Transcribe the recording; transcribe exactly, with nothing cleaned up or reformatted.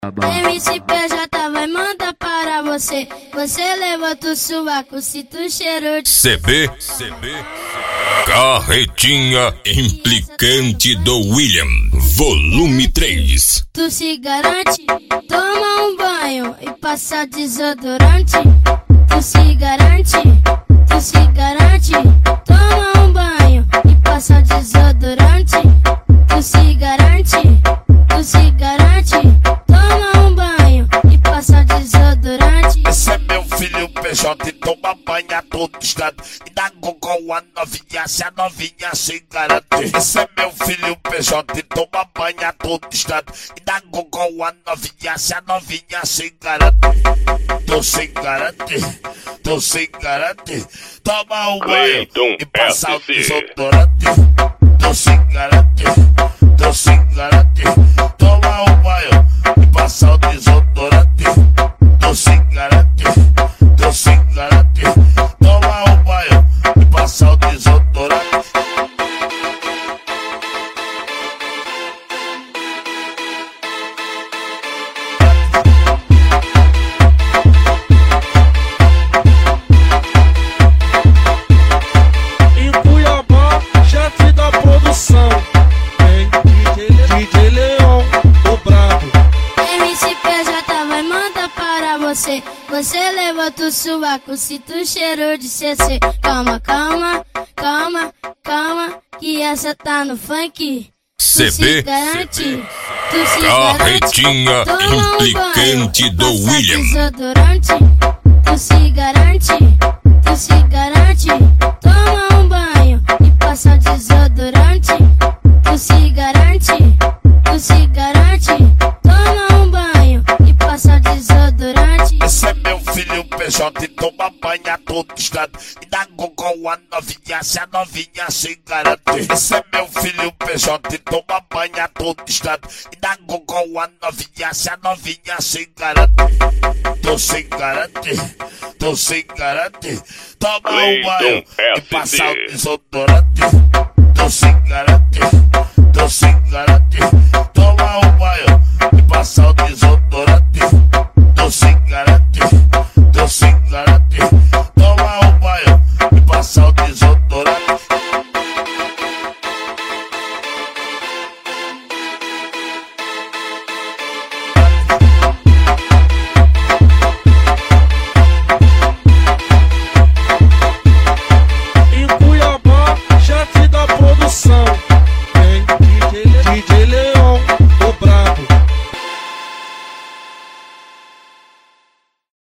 M C P J vai mandar para você. Você levanta o sovaco, sinto o cheiro de C B, C B, Carretinha Implicante do William, volume três. Tu se garante, toma um banho e passa desodorante. Tu se garante, tu se garante, toma um banho e passa desodorante. Tu se garante, tu se garante, toma um banho e passa desodorante. Esse é meu filho P J e toma banho a todo instante. E dá gogol a novinha, se a novinha se garante. Esse é meu filho P J e toma banho a todo instante. E dá gogol a novinha, se a novinha se garante. Tu se garante, tu se garante, toma um banho e passa o desodorante. Tu se garante, tu se garante, toma um banho e passa o desodorante. Tu se garante, tu se garante, toma um banho e passa o desodorante. Em Cuiabá, chefe da produção, vem D J Leão, o brabo. M C P J vai mandar para você. Você levanta o sovaco, sinto o cheiro de C C. Calma, calma, calma, calma, que essa tá no funk. C B, Tu se garante, tu se Carretinha garante, toma um Implicante banho, do passa William. desodorante. Tu se garante, tu se garante, toma um banho e passa desodorante. Tu se garante, tu se garante, toma um banho e passa desodorante. Esse é meu filho P J e toma banho a todo instante. E dá gogol a novinha, se a novinha se garante. Esse é meu filho P J e toma banho a todo instante. E dá gogol a novinha, se a novinha se garante. Tu se garante, tu se garante, toma um banho e passa o desodorante. Tu se garante, tu se garante, toma um banho e passa o